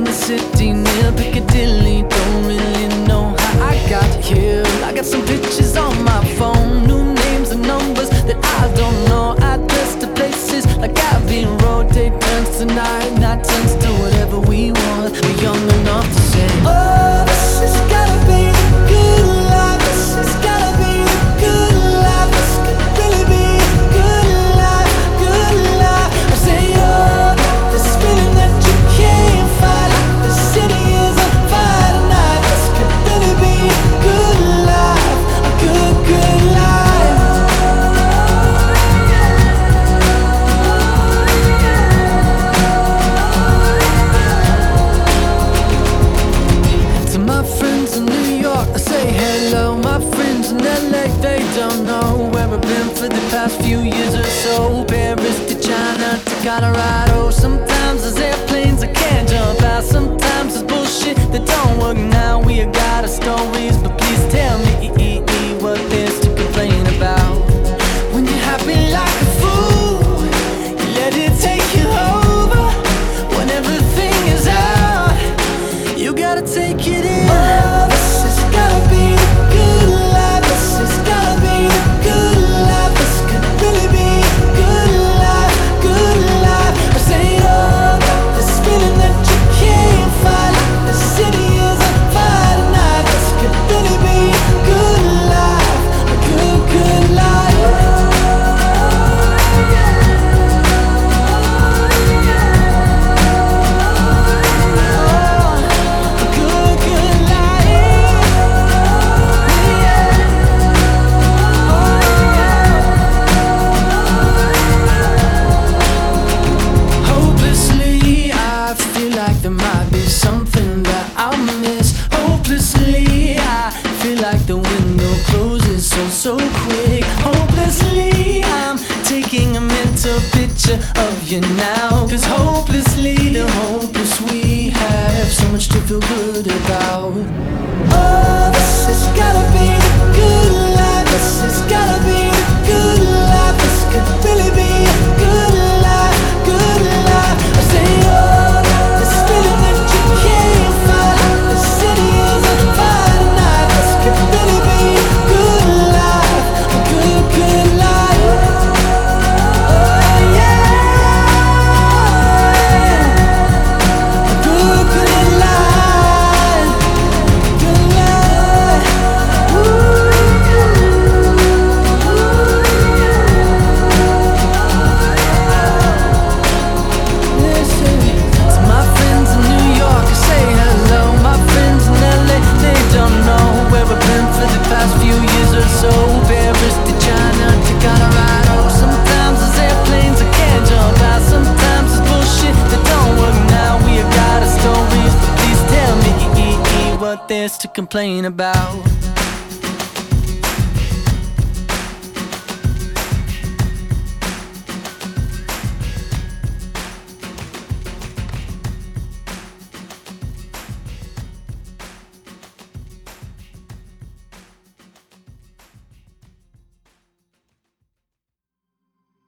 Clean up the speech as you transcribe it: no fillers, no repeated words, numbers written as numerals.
the city near Piccadilly. Don't really know how I got here. I got some pictures on my phone, new names and numbers that I don't know. Address to places like Abbey Road. Day turns to night, night turns to whatever we want. We're young enough to say, oh, this has gotta be the good life. This has gotta be the good life. This could really be the good life, good life. I say, oh, this feeling that you can't fight. The city is on fire tonight. This could really be a good life, a good, good life. To my friends in New York, I say hello. My friends in LA, they don't know where I've been for the past few years or so. Paris to China to Colorado. Sometimes there's airplanes I can't jump out. Sometimes there's bullshit that don't work now. We got our stories, but please tell me what there's to complain about. When you're happy like a fool, you let it take you over. When everything is out, you gotta take it in. Oh, this has gotta be the good life. This has gotta be the good life. This could really be a good life, good life. I say, oh, this feeling that you can't fight. The city is on fire tonight. This could really be a good life, a good, good life. Hopelessly, I feel like there might be something that I'll miss. Hopelessly, I feel like the window closes so quick. Hopelessly, I'm taking a mental picture of you now. 'Cause hopelessly, the hopeless we have so much to feel good about. Oh, this has gotta be the good life. This has gotta be the good life. This could really be a good life, good life. I say, oh, this feeling that you can't fight. The city is on fire tonight. This could really be a good life, a good, good life. Oh yeah, a good, good life, good life. Listen to my friends in New York, I say hello. My friends in LA, they don't know where I've been for the past few years or so. Paris to China to Colorado. Sometimes there's airplanes I can't jump out. Sometimes there's bullshit that don't work now. We got our stories, but please tell me what there's to complain about.